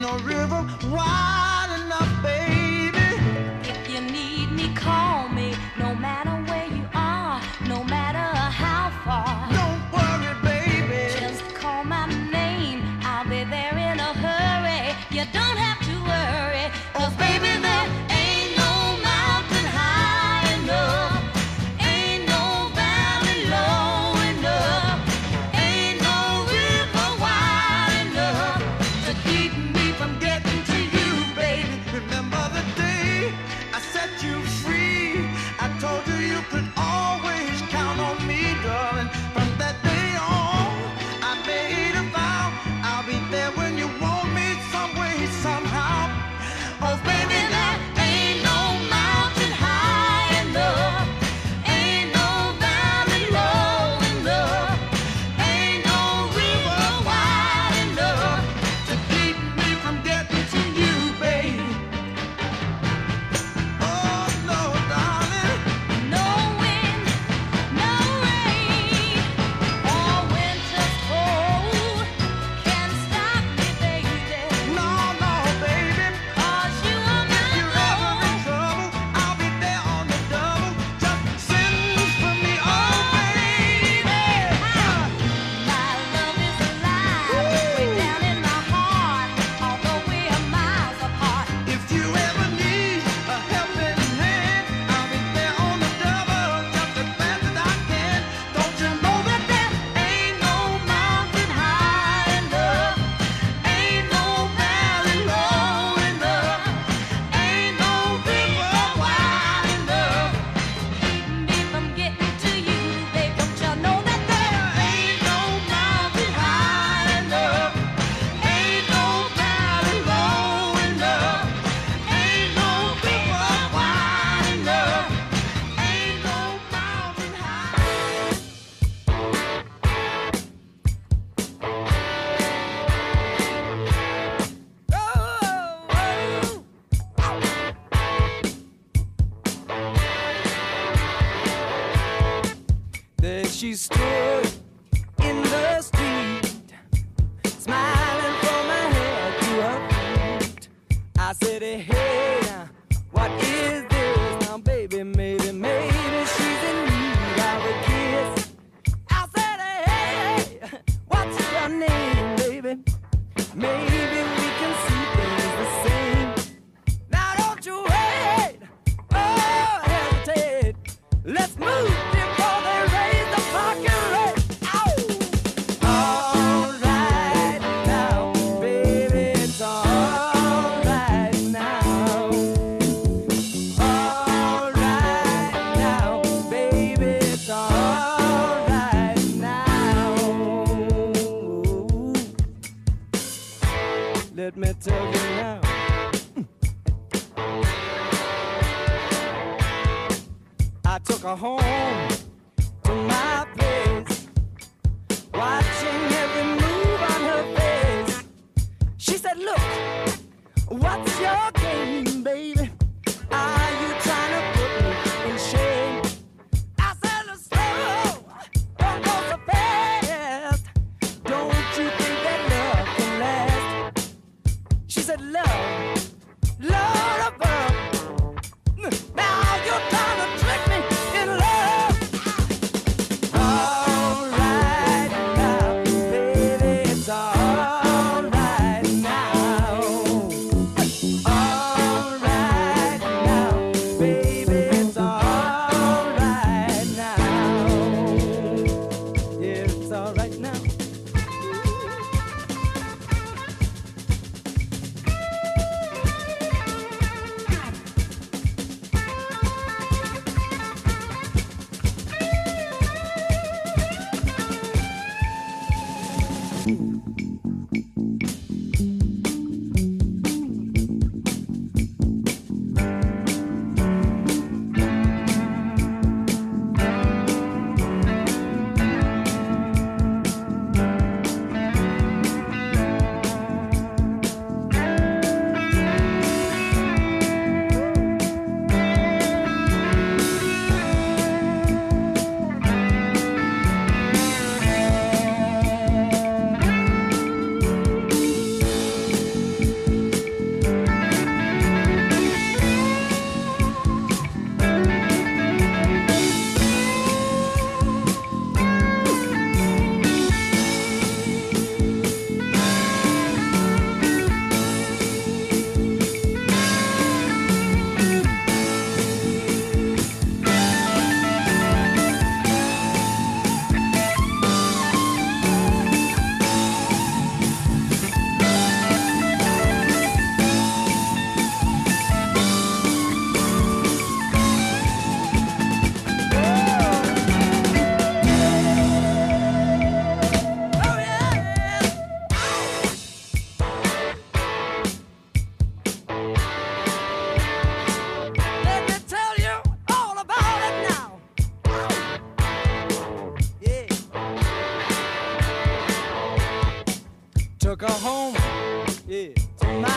No river wide enough, baby. If you need me, call me. No matter where you are, no matter how far. Don't worry, baby. Just call my name. I'll be there in a hurry. You don't have to worry. 'Cause baby, there ain't no mountain high enough. Ain't no valley low enough. Ain't no river wide enough to keep me from getting to you, baby. Remember the day I set you free? I told you you could always count on me, darling. From that day on, I made a vow. I'll be there when you want me, some way, somehow. Oh, baby, there ain't no mountain high enough. Ain't no valley low enough. Ain't no river wide enough to keep me from getting to you, baby. Oh, no, darling. No wind, no rain, or winter's cold can stop me, baby. No, no, baby. 'Cause you are If my you're ever in love. trouble, I'll be there on the double. Just send for me, oh, baby. My love is alive, way down in my heart, although we are miles apart. If you ever need a helping hand, I'll be there on the double, just as fast as I can. Don't you know that there ain't no mountain high enough? Ain't no valley low enough. Ain't no river wide enough. Keep me from getting to you, babe. Don't you know that there Ain't no mountain high enough. Ain't no valley low enough. Ain't no river wide enough. Ain't no mountain high. There she stood in the street, smiling from her head to her feet. I said, hey, now, what is this? Now, baby, maybe she's in need of a kiss. I said, hey, what's your name, baby? Maybe we can see things the same. Now, don't you wait, oh, hesitate. Let's move before they raise the parking rate. All right now, baby, it's all right now. All right now, baby, it's all right now. Let me tell you now. I took her home to my place, watching every move on her face. She said, look, what's your game, baby? Are you trying to put me in shame? I said, slow, don't go so fast. Don't you think that love can last? She said, love, love above. Now you're trying to trick me in love. All right now, baby, it's all right now. All right now, baby, it's all right now. Yeah, it's all right now.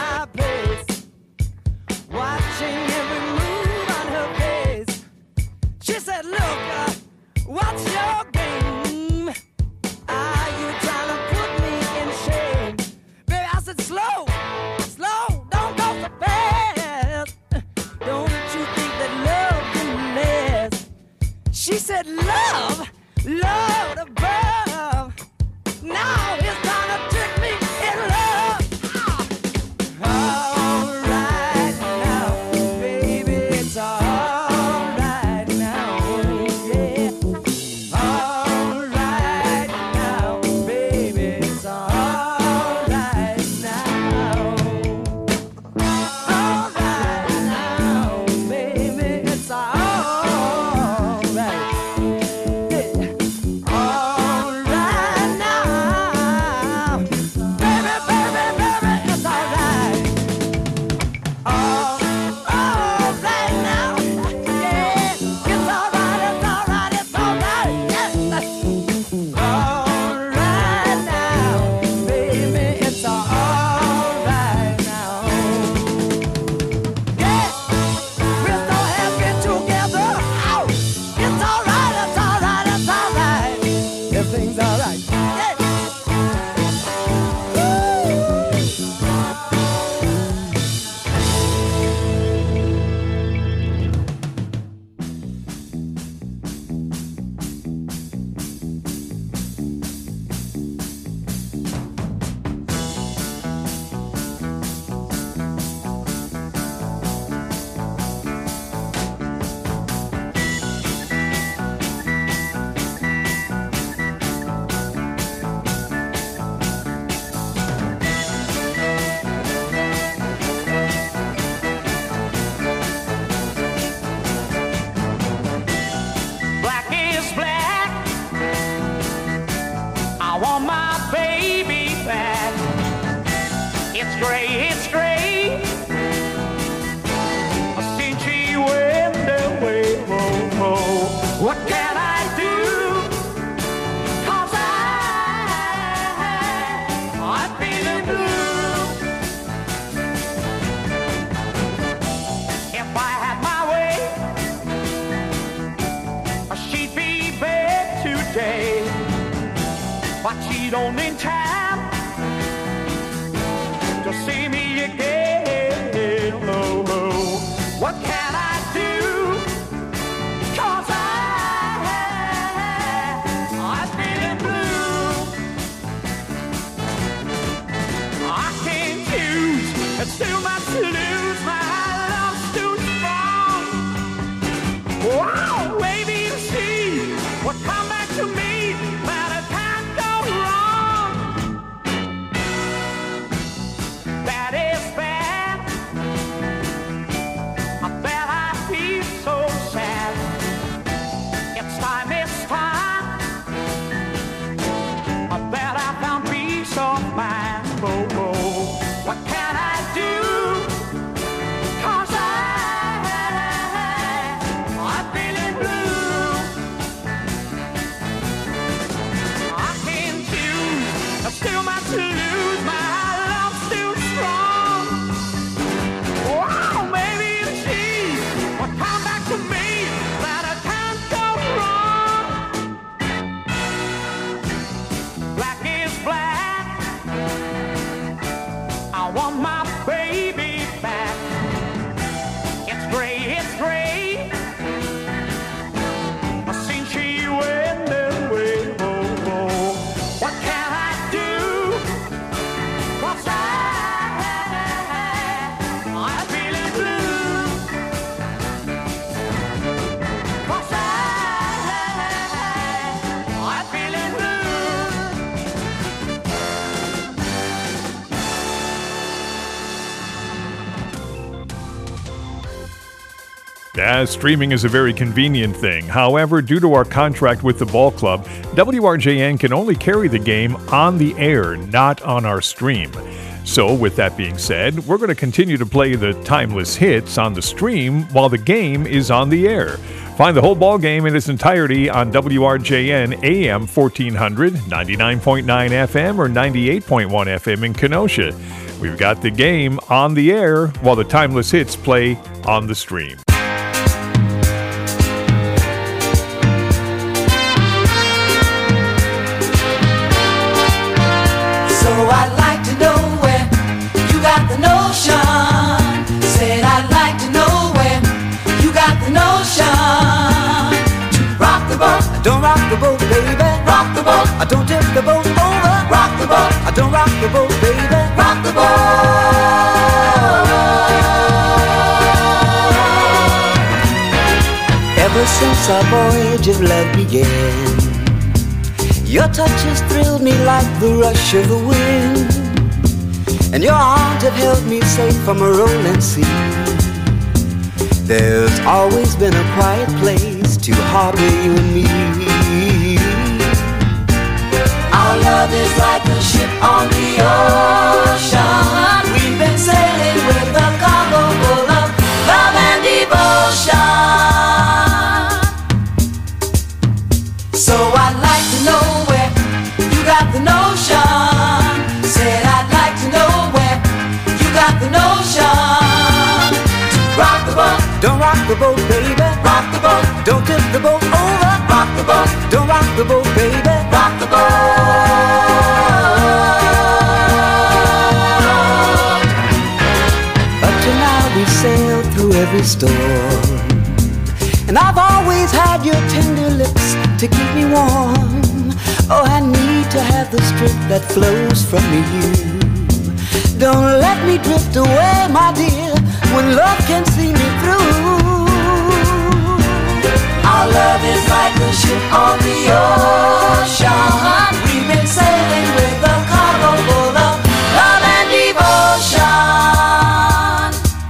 my place, watching every move on her face. She said, look, what's your game? Are you trying to put me in shame? Baby, I said, slow, slow, don't go so fast. Don't you think that love can last? She said, love, love above. Now it's time to trick me in love. All right now, baby, it's all right now, yeah. All right now, baby, it's all right now. All right now, baby, it's all right. Yeah. All right now, baby, baby, baby, it's all right. All right now, yeah, it's all right, it's all right, it's all right, yes. All right now, baby, it's all right now. Yeah, we're so happy together. Ow, it's all right, it's all right, it's all right. Everything's all right. Yeah. Black is black. I want my baby back. It's gray, it's gray. Since she went away, oh, oh. What can I do? 'Cause I'm feeling blue. If I had my way, she'd be back today, but she don't in time to see me again. Oh, oh. What can I do? 'Cause I'm feeling blue. I can't choose, it's too much to lose. My love's too strong. Wow, baby, you see what come back to me, but it can't go wrong. That is bad. I bet I feel so sad. It's time, it's time. I bet I found peace of mind. Oh, oh. What can I do? 'Cause I'm feeling blue. I can't choose, there's too much to lose. My love's too strong. Wow, maybe you see what come back to me, that I can't go wrong. Black is black. I want my baby back. It's gray, it's gray. Since she went away, oh, oh. What can I do? 'Cause I'm feeling blue. 'Cause I'm feeling blue. Yeah, streaming is a very convenient thing. However, due to our contract with the ball club, WRJN can only carry the game on the air, not on our stream. So, with that being said, we're going to continue to play the timeless hits on the stream while the game is on the air. Find the whole ball game in its entirety on WRJN AM 1400, 99.9 FM, or 98.1 FM in Kenosha. We've got the game on the air while the timeless hits play on the stream. So I'd like to know where you got the notion. Said I'd like to know where you got the notion. To rock the boat, don't rock the boat, baby. Rock the boat, I don't tip the boat over. Rock the boat, I don't rock the boat, baby. Rock the boat. Ever since our voyage of love began, your touch has thrilled me like the rush of the wind, and your arms have held me safe from a rolling sea. There's always been a quiet place to harbor you and me. Our love is like a ship on the ocean. We've been sailing with a cargo full of love and devotion. So I'd like to know where you got the notion. Said I'd like to know where you got the notion. To rock the boat, don't rock the boat, baby. Rock the boat, don't tip the boat over. Rock the boat, don't rock the boat, baby. Rock the boat. Up to now we've sailed through every storm, and I've always had your tender lips to keep me warm. Oh, I need to have the strength that flows from you. Don't let me drift away, my dear, when love can see me through. Our love is like a ship on the ocean. We've been sailing with a cargo full of love and devotion.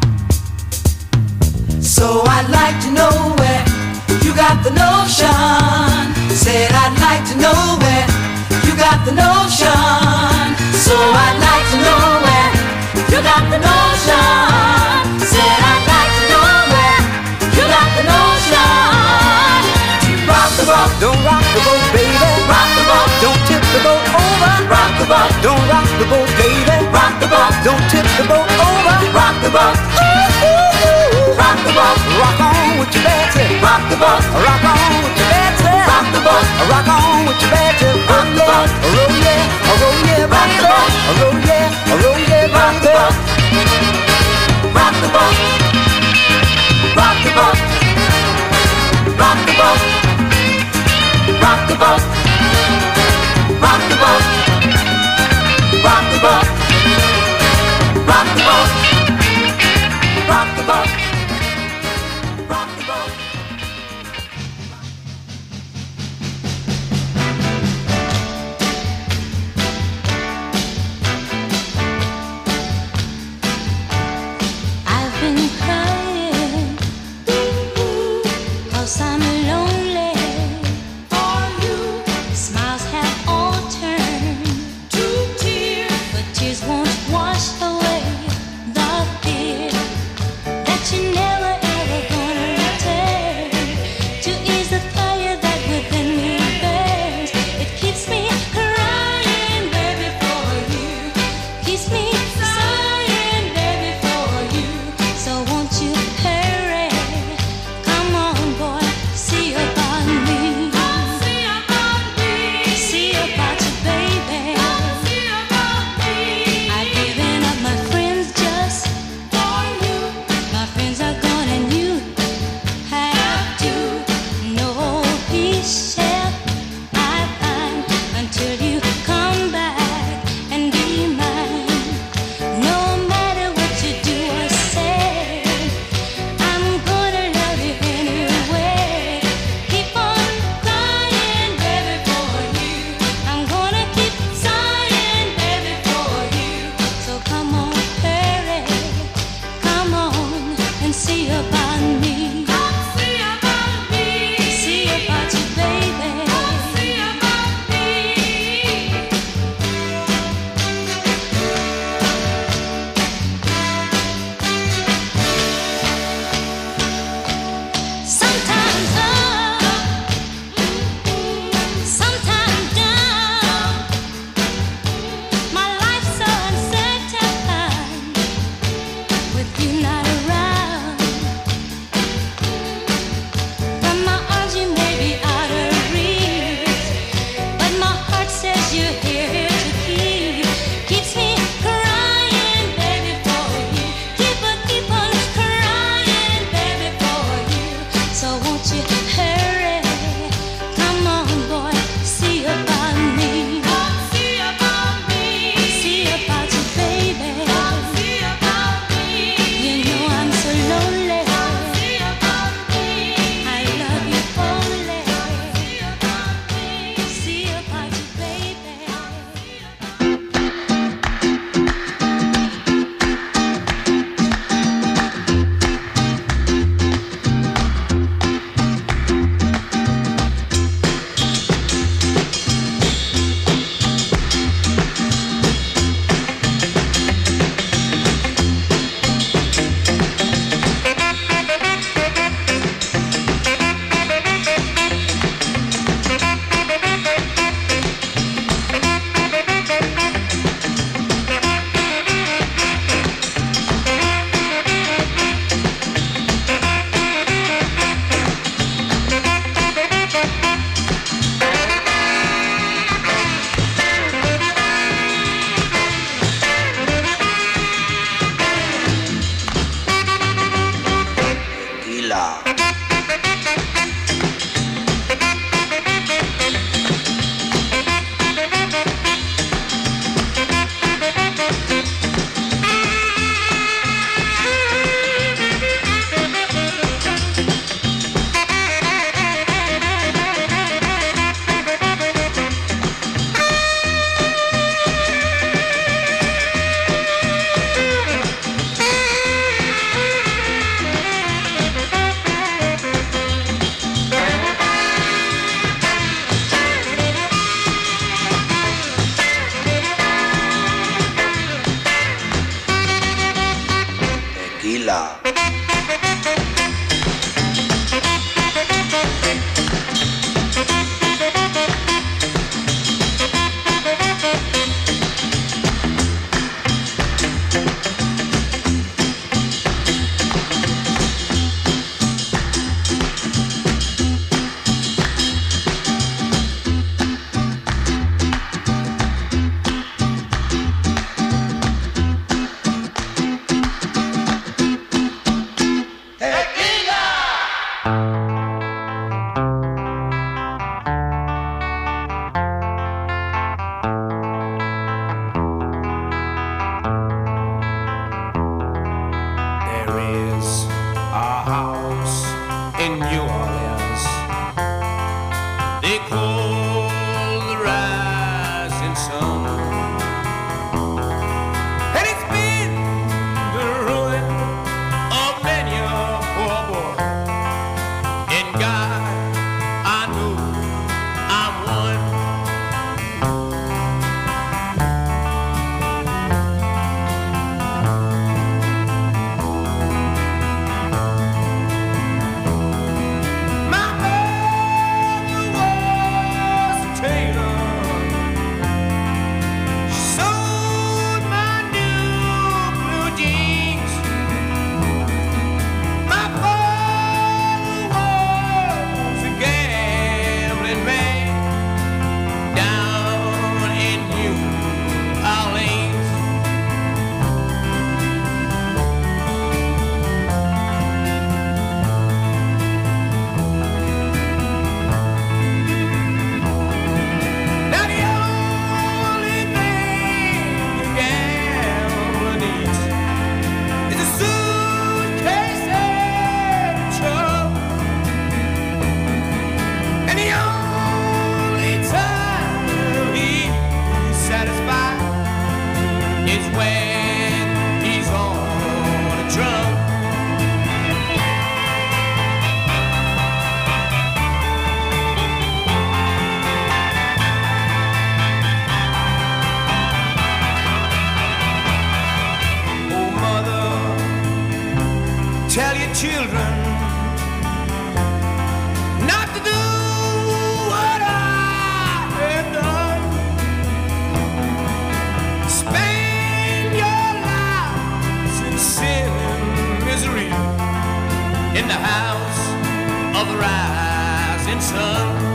So I'd like to know where you got the notion. Said I'd like to know where you got the notion. So I'd like to know where you got the notion. Said I'd like to know where you got the notion. To rock the boat, don't rock the boat, baby. Rock the boat, don't tip the boat over. Rock the boat, don't rock the boat, baby. Rock the boat, don't tip the boat over. Rock the boat, ooh, ooh, ooh. Rock the boat, rock on with your bad tip. Rock the boat, rock on with your bad tip. Rock the boat, rock on with your bad tip. Rock the boat, roll yeah, roll yeah, rock the boat, roll yeah, roll yeah, rock the boat. Rock the boat, rock the boat, rock the boat, rock the boat, rock the boat, rock the boat, rock the boat, rock the boat, rock the boat. I've been crying, 'cause I'm lonely for you. Smiles have all turned to tears, but tears won't wash away the fear. children not to do what I have done. Spend your lives in sin in the house of the rising sun.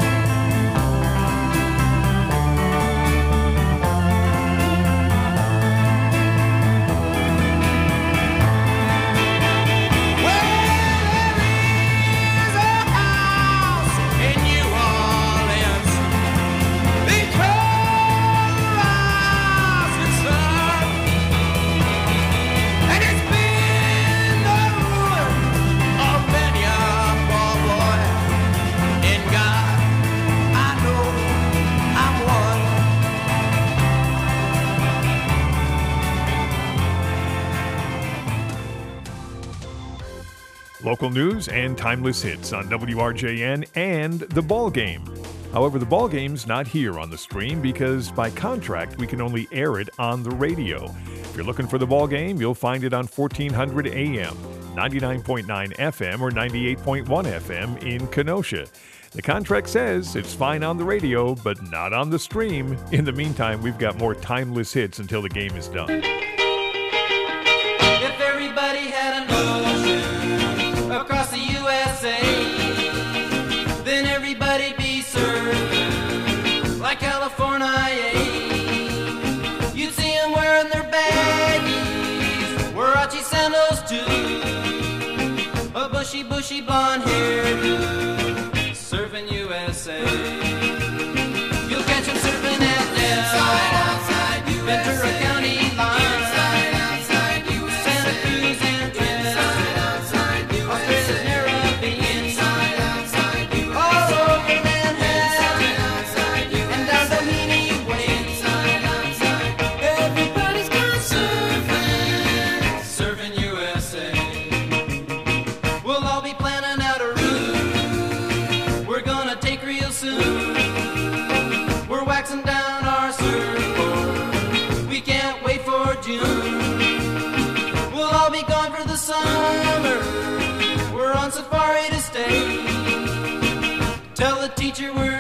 Local news and timeless hits on WRJN and The Ball Game. However, The Ball Game's not here on the stream because by contract we can only air it on the radio. If you're looking for The Ball Game, you'll find it on 1400 AM, 99.9 FM, or 98.1 FM in Kenosha. The contract says it's fine on the radio, but not on the stream. In the meantime, we've got more timeless hits until the game is done. If everybody had an ocean across the USA, then everybody'd be served like California. You'd see them wearing their baggies, Warachi sandals too, a bushy blonde hairdo, serving USA. You'll catch them surfing at Del, Ventura County line. Summer, we're on safari to stay. Tell the teacher we're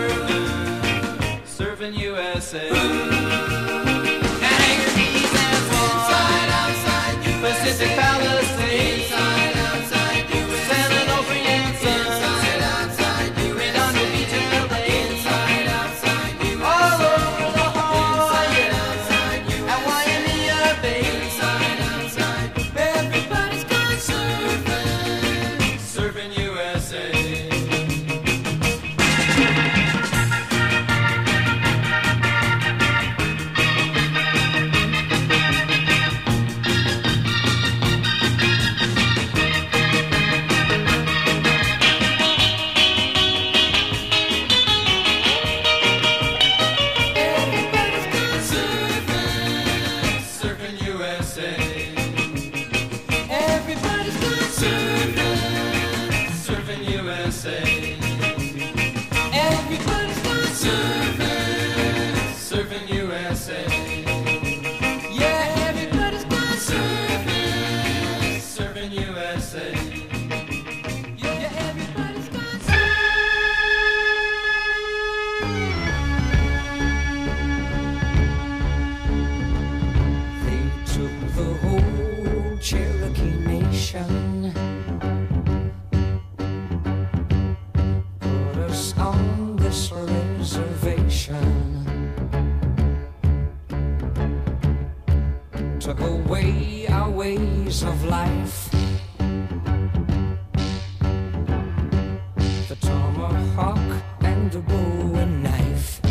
serving USA. And Hangar Keys and inside, outside, Pacific Palisades, inside, outside, San Onofre and Sons, inside, outside, Redondo Beach and LA, inside, outside, all over the Hawaiian, inside, outside, at Waimea Bay, inside, outside. Serving USA. Took away our ways of life. The tomahawk and the bow and knife.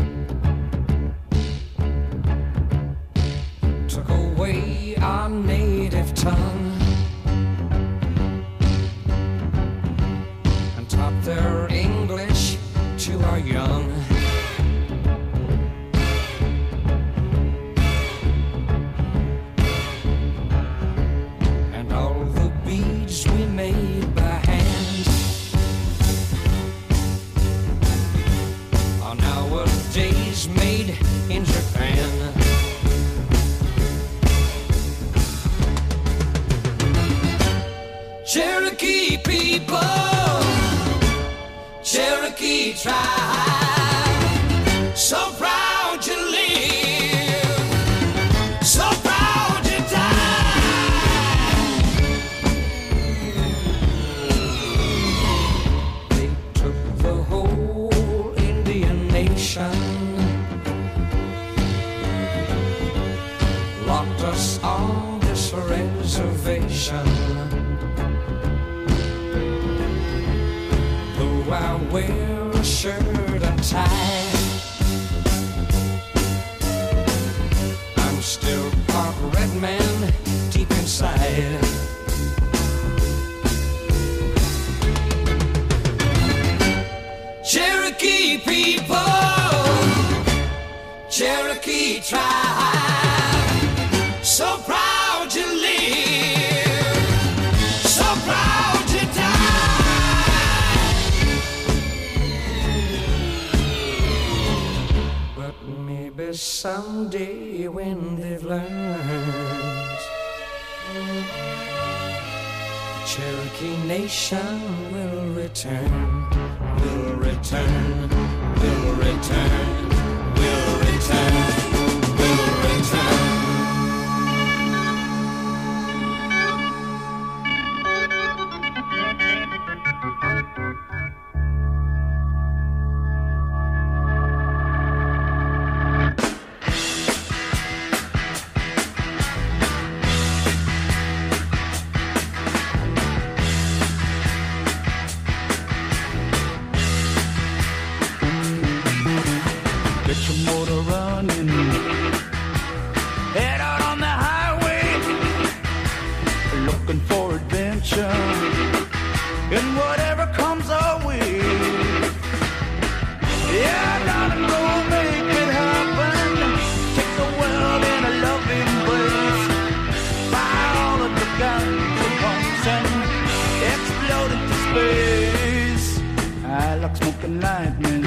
Took away our native tongue and taught their English to our young. We made by hand are nowadays made in Japan. Cherokee people, Cherokee tribe, so proud to live, so proud to die. reservation. Though I wear a shirt and tie, I'm still part red man deep inside. Cherokee people, Cherokee tribe, so proud to live, so proud to die. But maybe someday when they've learned, the Cherokee nation will return. Will return, will return, will return, will return. Get your motor running, head out on the highway, looking for adventure, and whatever comes our way. Yeah, darling, go make it happen. Take the world in a loving embrace. Fire all of the guns and pumps and explode into space. I like smoking lightning,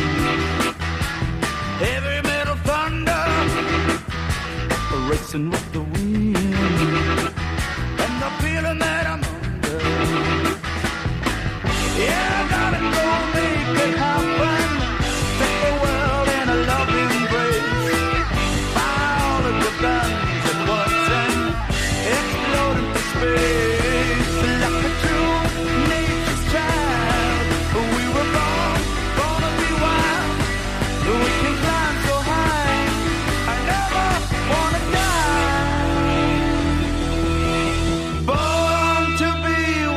heavy metal thunder, racing with the wind, and the feeling that I'm under. Yeah, darling, go make it happen. Take the world in a loving embrace. Fire all of your guns at once and explode into space. Like a true nature's child, we were born to be wild. We can climb so high, I never wanna die. Born to be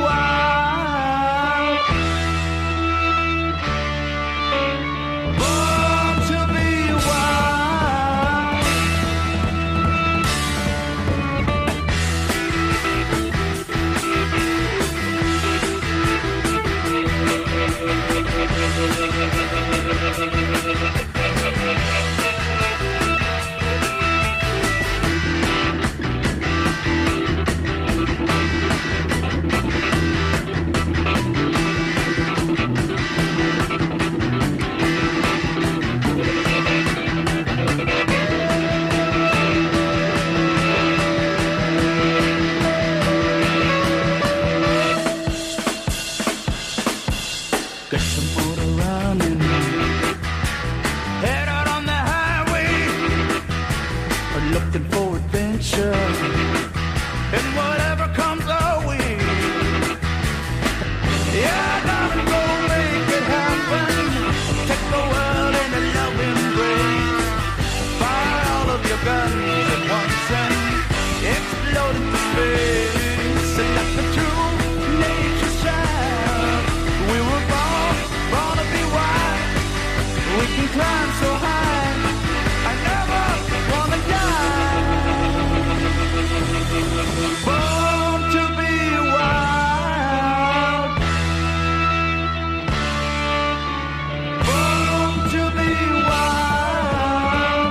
wild. Born to be wild. Get your motor running, head out on the highway, looking for adventure, and whatever comes our way. Yeah, darling, go make it happen. Take the world in a loving embrace. Fire all of your guns at once and explode into space. And like the true nature's child, we were born to be wild. We can climb so high, I never wanna die. Born to be wild. Born to be wild.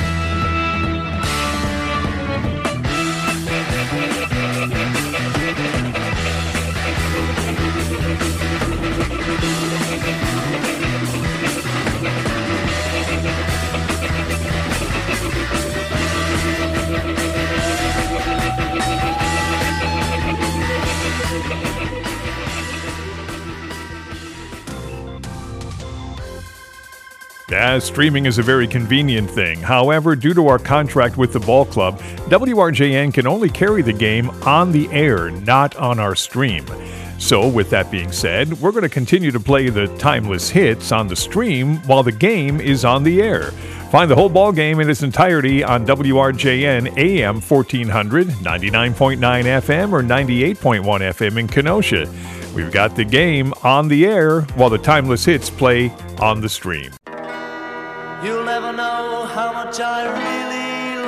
Streaming is a very convenient thing. However, due to our contract with the ball club, WRJN can only carry the game on the air, not on our stream. So, with that being said, we're going to continue to play the timeless hits on the stream while the game is on the air. Find the whole ball game in its entirety on WRJN AM 1400, 99.9 FM, or 98.1 FM in Kenosha. We've got the game on the air while the timeless hits play on the stream. You'll never know how much I really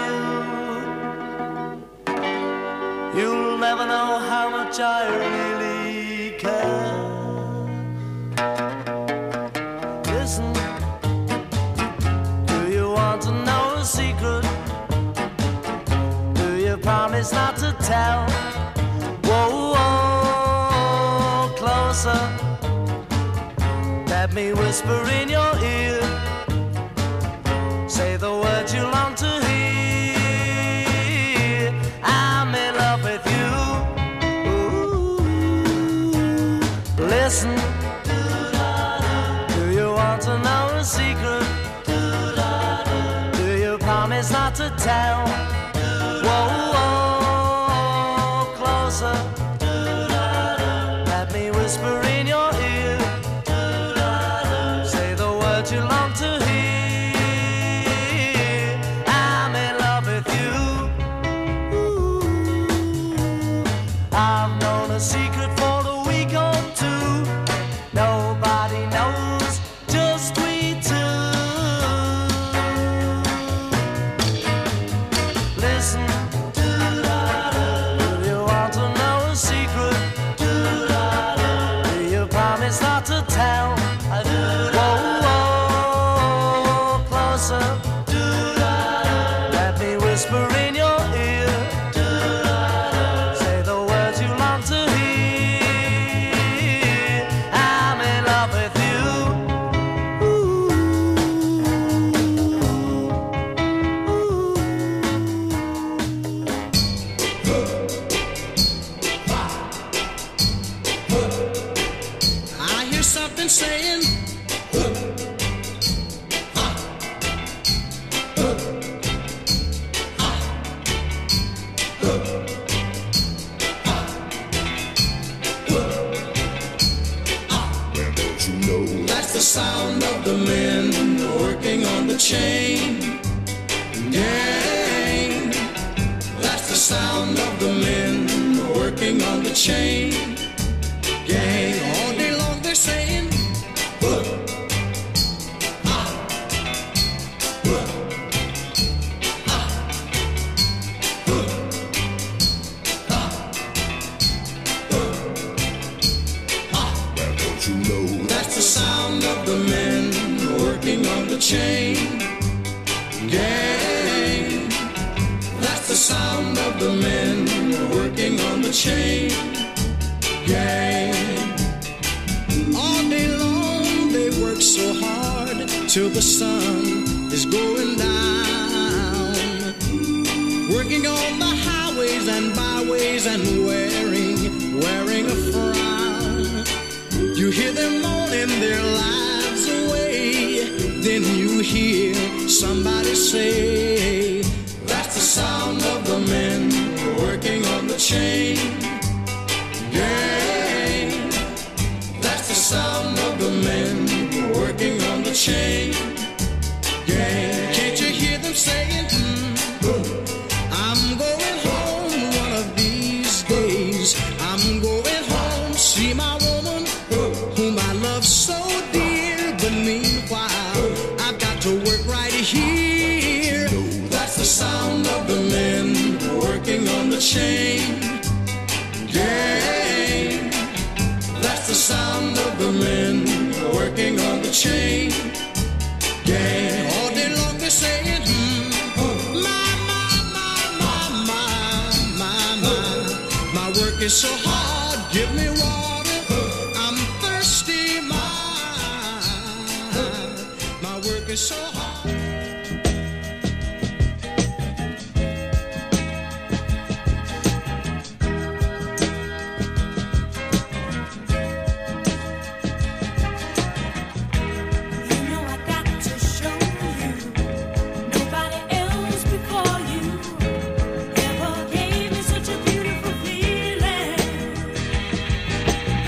love you. You'll never know how much I really care. Listen, do you want to know a secret? Do you promise not to tell? Whoa, whoa, closer. Let me whisper in your ear. Say the words you long to hear. I'm in love with you. Ooh. Listen. Do you want to know a secret? Do you promise not to tell? Whoa, whoa, closer. Let me whisper in your ear. Say the words you long to hear. I've known a secret for a week or two. Nobody knows, just we two. Listen, do you want to know a secret? Do you promise not to tell? Whoa, whoa, closer. Let me whisper in your ear. Saying that's the sound of the men working on the chain gang. That's the sound of the men working on the chain gang. All day long they're saying that's the sound of the men working on the chain gang. That's the sound of the men working on the chain gang. All day long they work so hard till the sun is going down, working on the highways and byways and wearing a frown. You hear them moaning their lives away, then you hear somebody say, that's the sound of the men working on the chain gang. That's the sound of the men working on the chain gang. Can't you hear them saying, I'm going home one of these days. I'm going home, see my woman whom I love so dear. But meanwhile, I've got to work right here. That's the sound of the men working on the chain gang. That's the sound of the men working on the chain gang. All day long they're saying, my work is so hard, give me water, I'm thirsty, my work is so hard.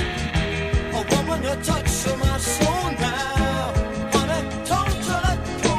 Touch my soul now, wanna total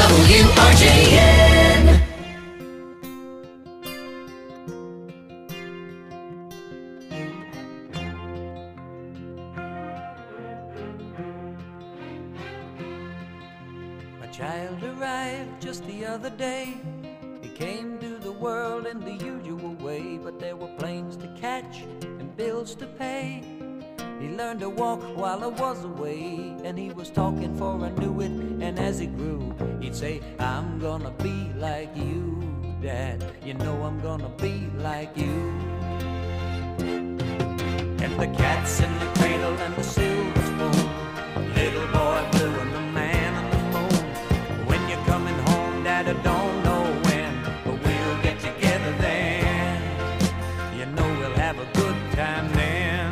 WRJN. My child arrived just the other day. He came to the world in the usual way, but there were planes to catch and bills to pay. He learned to walk while I was away, and he was talking for I knew it. And as he grew, he'd say, I'm gonna be like you, Dad. You know I'm gonna be like you. And the cat's in the cradle and the silver spoon, little boy blue and the man on the moon. When you're coming home, Dad, I don't know when, but we'll get together then. You know we'll have a good time then.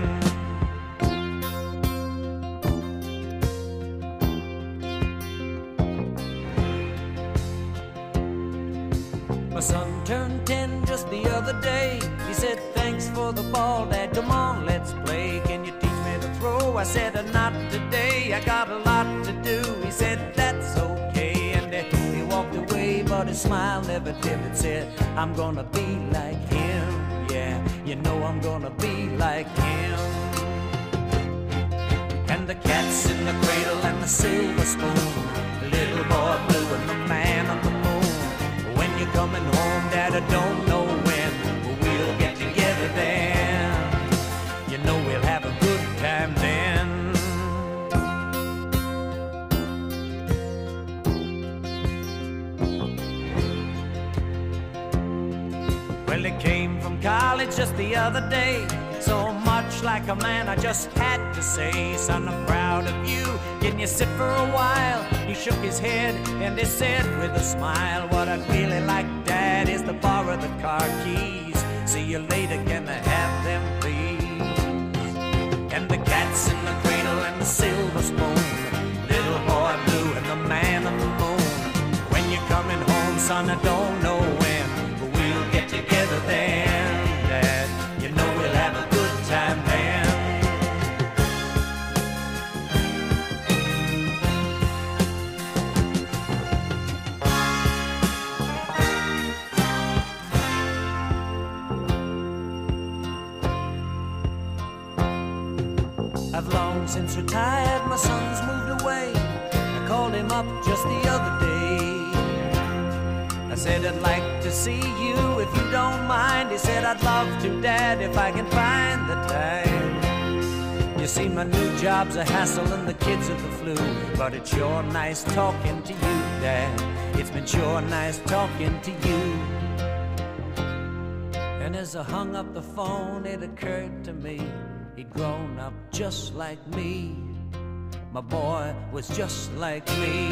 My son turned 10 just the other day. He said, thanks for the ball, Dad, come on, let's play. Can you teach me to throw? I said, not today, I got a lot to do. He said, that's okay, and he walked away, but his smile never dimmed. Said, I'm gonna be like him, yeah, you know I'm gonna be like him. And the cat's in the cradle and the silver spoon, the little boy blue and the man on the moon. When you're coming home, Dad, I don't know when, but we'll get together then. You know we'll have a good time then. Well, he came from college just the other day. So much like a man, I just had to say, son, I'm proud of you. Can you sit for a while? He shook his head and he said with a smile, what I'd really like, Dad, is to borrow the car keys. See you later, can I have them, please? And the cat's in the cradle and the silver spoon, little boy blue and the man on the moon. When you're coming home, son, I don't know when, but we'll get together then, Dad. You know we'll have a good time then. I've long since retired, my son's moved away. I called him up just the other day. I said, I'd like to see you if you don't mind. He said, I'd love to, Dad, if I can find the time. You see, my new job's a hassle and the kids are the flu, but it's sure nice talking to you, Dad. It's been sure nice talking to you. And as I hung up the phone, it occurred to me, he'd grown up just like me. My boy was just like me.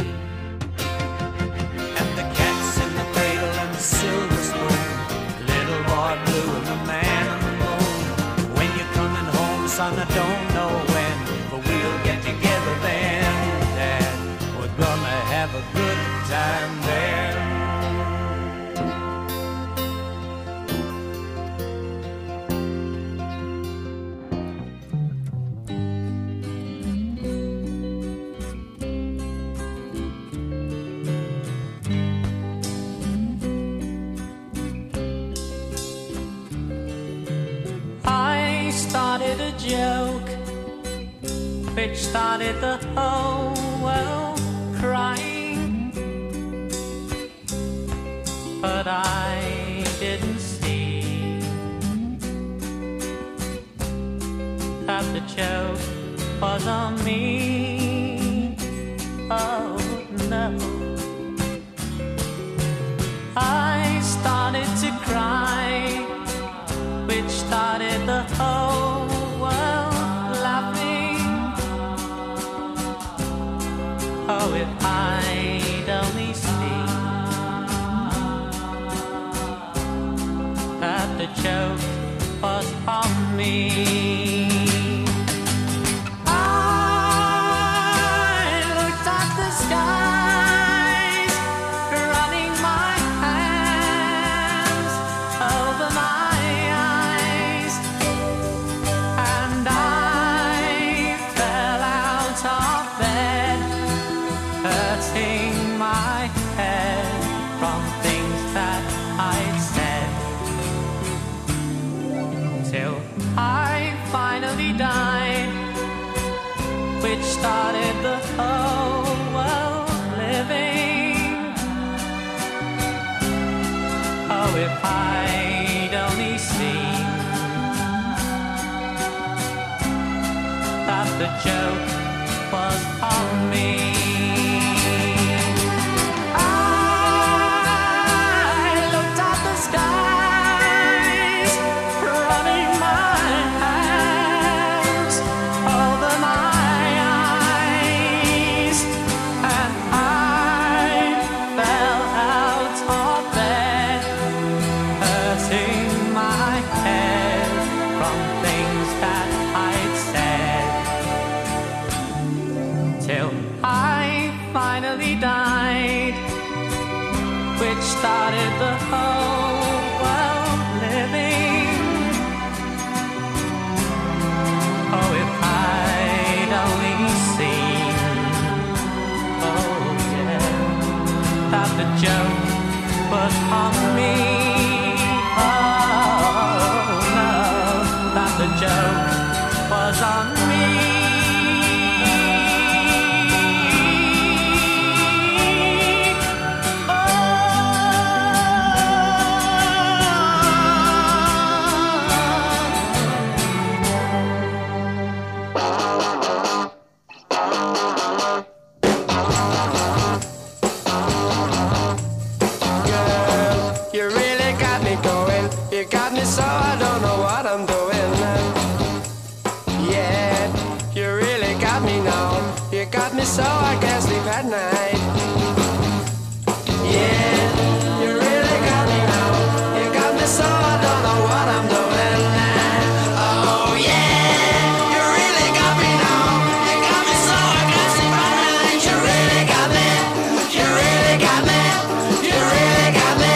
And the cat's in the cradle and the silver spoon, little boy blue and the man on the moon. When you're coming home, son, I don't know when, but we'll get together then, Dad. We're gonna have a good time then. Started a joke which started the whole world crying, but I didn't see that the joke was on me. Oh no, I started to cry, which started the whole world laughing. Oh, if I'd only seen that the joke was on me. I looked at the skies, running my hands over my my head from things that I'd said, till I finally died, which started the whole world living. Oh, if I'd only seen that the joke was on me. I looked at the skies, running my hands over my eyes, and I fell out of bed, hurting my head from things that I'd said, till I finally died, which started the whole world living. Oh, if I'd only seen, oh yeah, that the joke was on me. Oh no, that the joke was on me. You really got me going. You got me so I don't know what I'm doing. Yeah, you really got me now. You got me so I can't sleep at night. Yeah, you really got me now. You got me so I don't know what I'm doing. Oh yeah, you really got me now. You got me so I can't sleep at night. You really got me. You really got me. You really got me.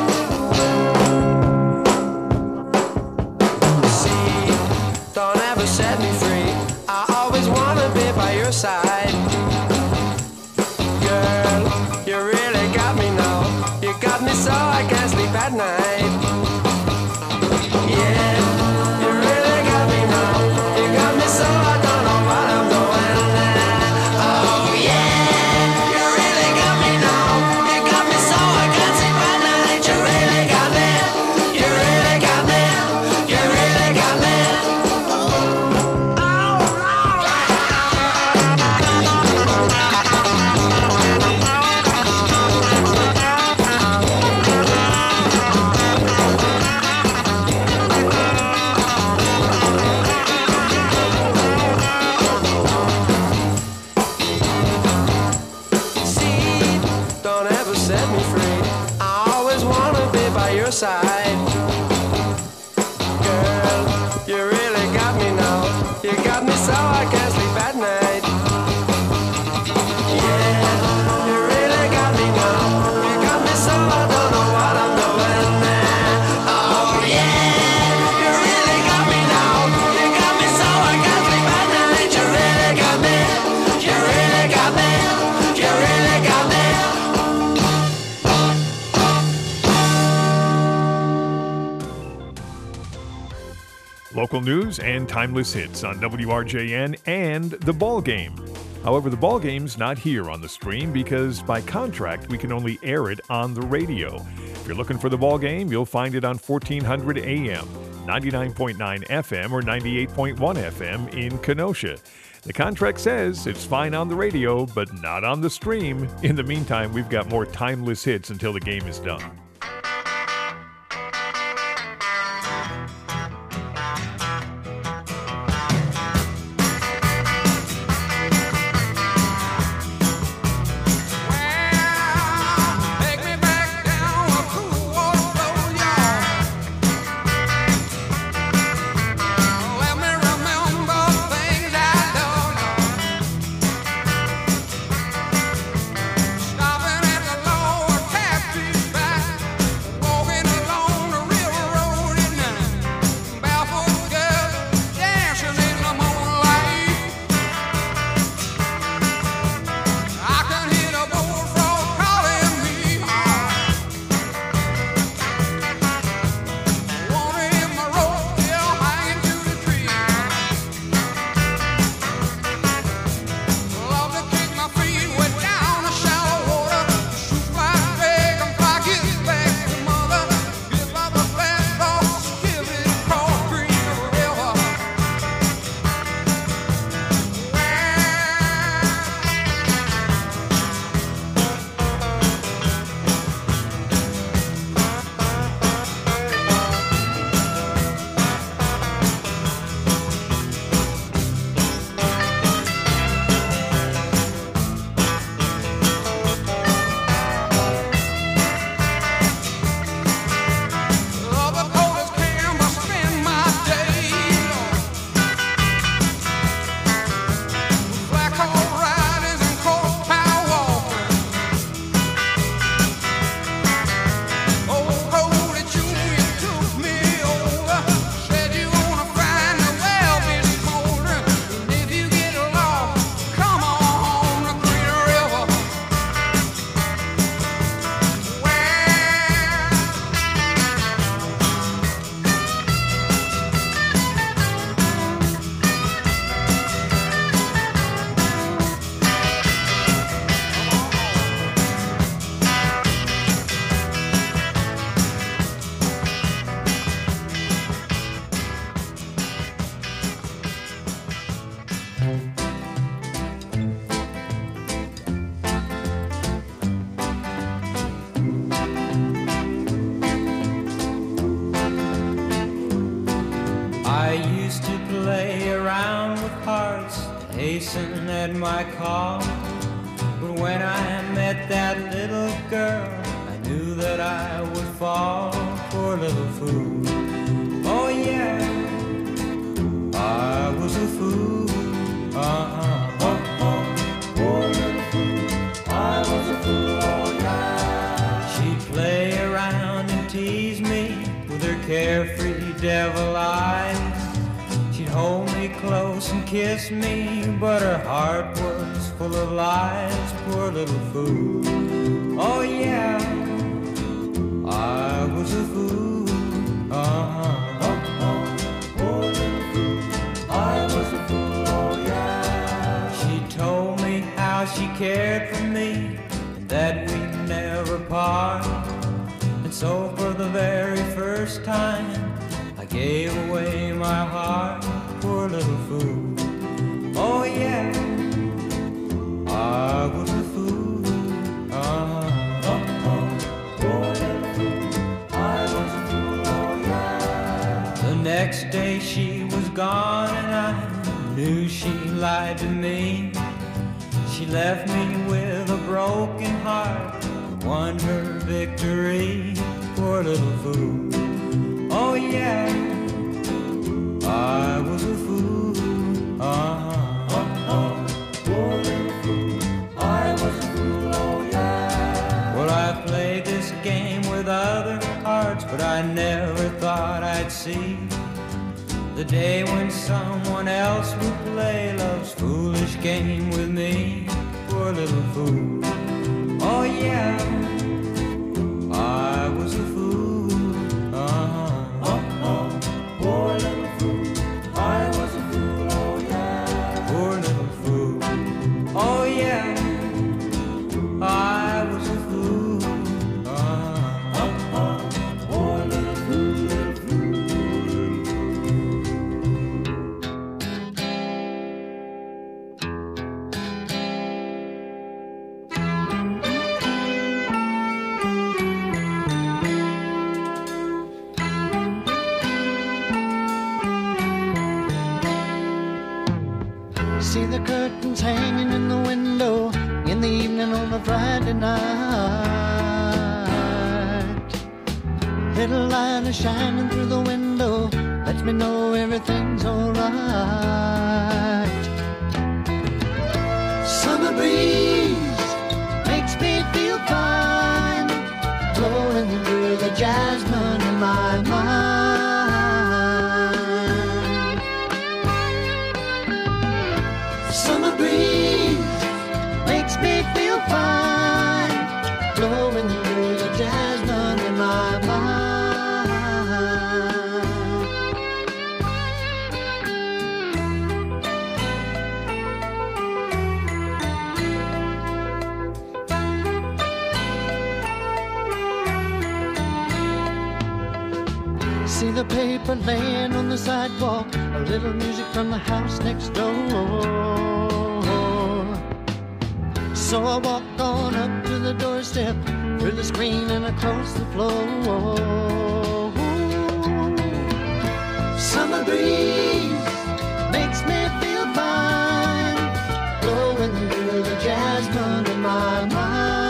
Don't ever set me free. I always wanna be by your side. Girl, you really got me now. You got me so I can't sleep at night. Yeah, you really got me now. You got me so I don't know what I'm doing. Oh yeah, you really got me now. You got me so I can't sleep at night. You really got me. You really got me. You really got me. Don't ever set me free. I always wanna be by your side. Girl, you really got me now. You got me so I can't sleep at night. Yeah, you really got me now. You got me so I don't know what I'm doing. Oh yeah, you really got me now. You got me so I can't sleep at night. You really got me. You really got me. You really got me. Local news and timeless hits on WRJN and The Ball Game. However, The Ball Game's not here on the stream because by contract we can only air it on the radio. If you're looking for The Ball Game, you'll find it on 1400 AM, 99.9 FM, or 98.1 FM in Kenosha. The contract says it's fine on the radio, but not on the stream. In the meantime, we've got more timeless hits until the game is done. Take me back down a cool water flow, y'all. Let me remember things I don't know. Stopping at the lower Capri back. racing at my call. But when I met that little girl, I knew that I would fall. Poor little fool. Oh yeah, I was a fool. Poor little fool. I was a fool. Oh yeah. She'd play around and tease me with her carefree devil eyes. She'd hold me close and kiss me, but her heart was full of lies. Poor little fool. Oh yeah, I was a fool. Poor little fool. I was a fool. Oh yeah. She told me how she cared for me and that we'd never part. And so for the very first time I gave away my heart. Poor little fool. Oh yeah, I was a fool. Poor little fool. I was a fool. Oh yeah. The next day she was gone and I knew she lied to me. She left me with a broken heart and won her victory. Poor little fool. Oh yeah, I was a fool. Poor little fool. I was a fool. Oh yeah. Well, I played this game with other hearts, but I never thought I'd see the day when someone else would play love's foolish game with me. Poor little fool. Oh yeah, I was a fool. Poor little fool. I was a fool. Oh yeah. Poor little fool. Oh yeah, I was a fool. Poor little fool, little fool, little See the curtains hanging in the window in the evening on a Friday night. Little light is shining through the window, lets me know everything's alright. Summer breeze makes me feel fine, blowing through the jasmine in my mind. Summer breeze makes me feel fine, blowing through the jasmine in my mind. See the paper laying on the sidewalk, a little music from the house next door. So I walk on up to the doorstep, through the screen and across the floor. Summer breeze makes me feel fine, blowing through the jasmine in my mind.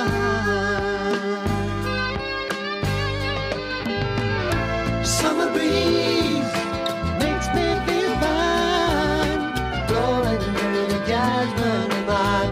Summer breeze makes me feel fine, blowing through the jasmine in my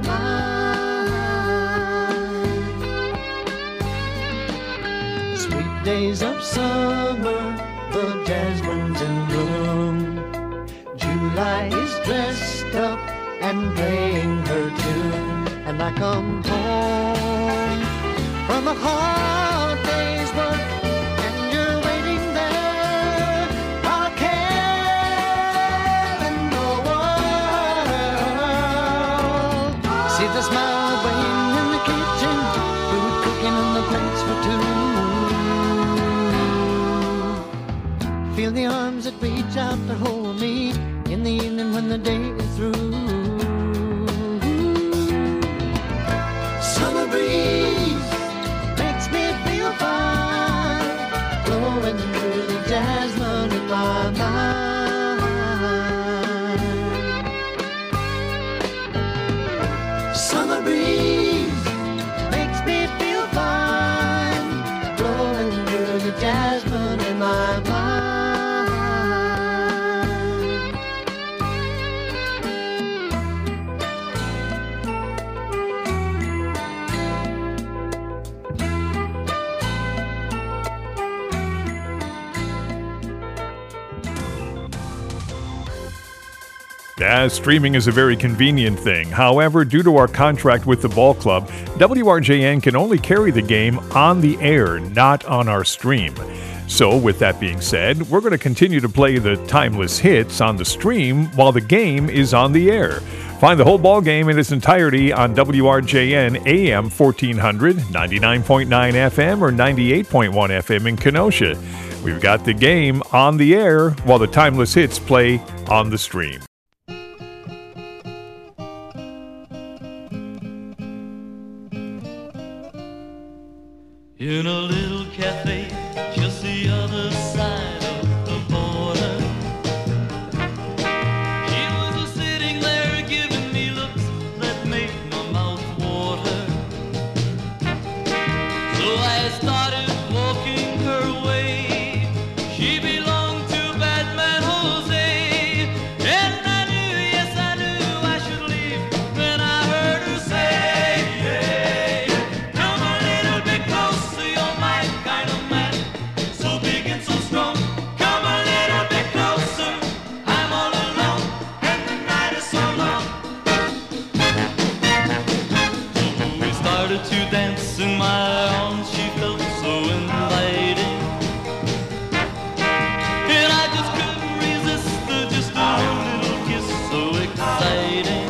mind. Sweet days of summer, the jasmine's in bloom. July is dressed up and playing her tune, and I come home from a hard day's work. The smile waiting in the kitchen, food cooking and the plates for two. Feel the arms that reach out to hold me in the evening when the day is through. Summer breeze makes me feel As streaming is a very convenient thing. However, due to our contract with the ball club, WRJN can only carry the game on the air, not on our stream. So, with that being said, we're going to continue to play the timeless hits on the stream while the game is on the air. Find the whole ball game in its entirety on WRJN AM 1400, 99.9 FM, or 98.1 FM in Kenosha. We've got the game on the air while the timeless hits play on the stream. In a little cafe just the other side of the border, she was sitting there giving me looks that made my mouth water. So I started walking her way. She belonged to Batman Jose, and I knew, yes I knew I should leave. Then I heard her say, hey, come a little bit closer, you're my kind of man, so big and so strong. Come a little bit closer, I'm all alone, and the night is so long. So we started to dance in my arms, she felt so inviting, and I just couldn't resist just a little kiss, so exciting.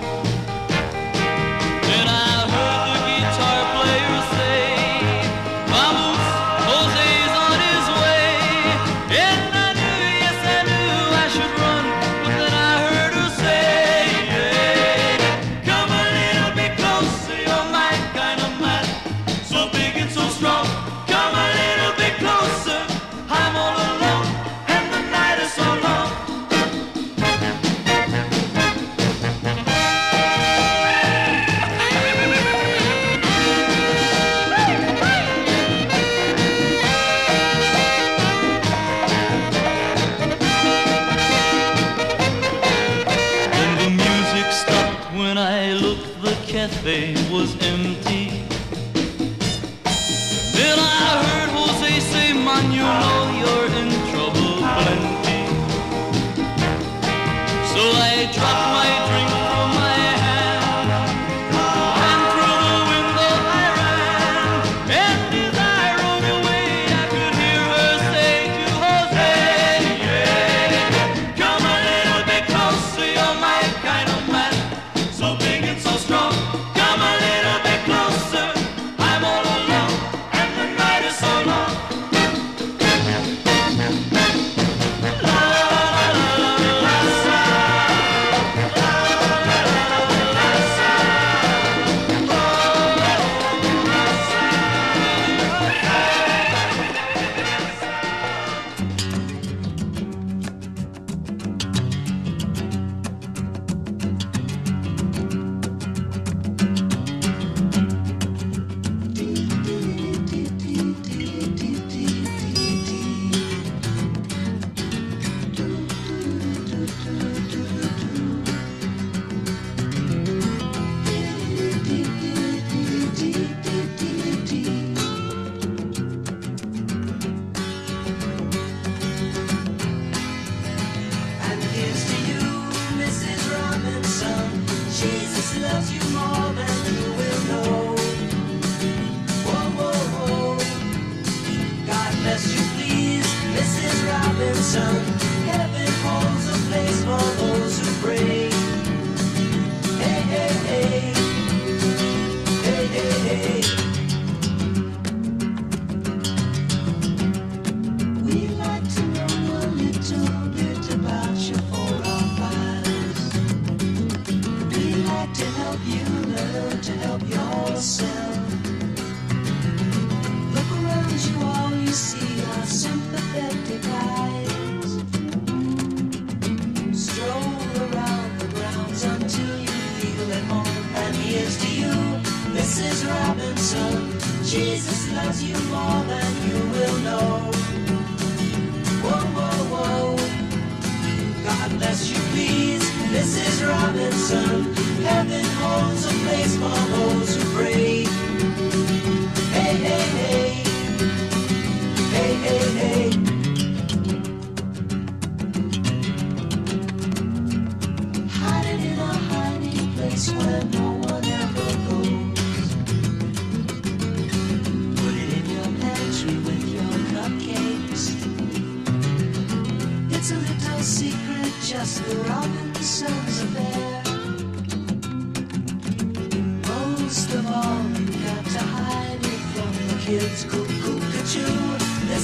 Then I heard the guitar player say, vamos, Jose's on his way. And I knew, yes I knew I should run, but then I heard her say, hey, come a little bit closer, you're my kind of man, so big and so strong. Come a little bit closer, I'm all alone, and the night is so long. And the music stopped when I looked, the cafe was empty. Then I heard Jose say, man, you know you're in trouble plenty. So I dropped my drink from my hand, and through the window I ran. And as I rode away, I could hear her say to Jose, yeah, come a little bit closer, you're my kind of man, so big and so strong. Come a little bit closer, I'm all alone, and the night is so long. And here's to you, Mrs. Robinson. Jesus loves you more than you will know. Whoa, whoa, whoa. God bless you, please, Mrs. Robinson. Heaven holds a place for those who pray. Hey, hey, hey. Hey, hey, hey. We'd like to know a little bit about your 405s. We'd like to help you learn to help yourself. Look around you, all you see are sympathetic eyes. Stroll around the grounds until you feel at home. And here's to you, Mrs. Robinson. Jesus loves you more than you will know. Whoa, whoa, whoa. God bless you, please, Mrs. Robinson. Heaven holds a place for those who pray. Hey, hey, hey. Hey, hey, hey. the Robinsons affair. Most of all, you got to hide it from the kids. Cuckoo.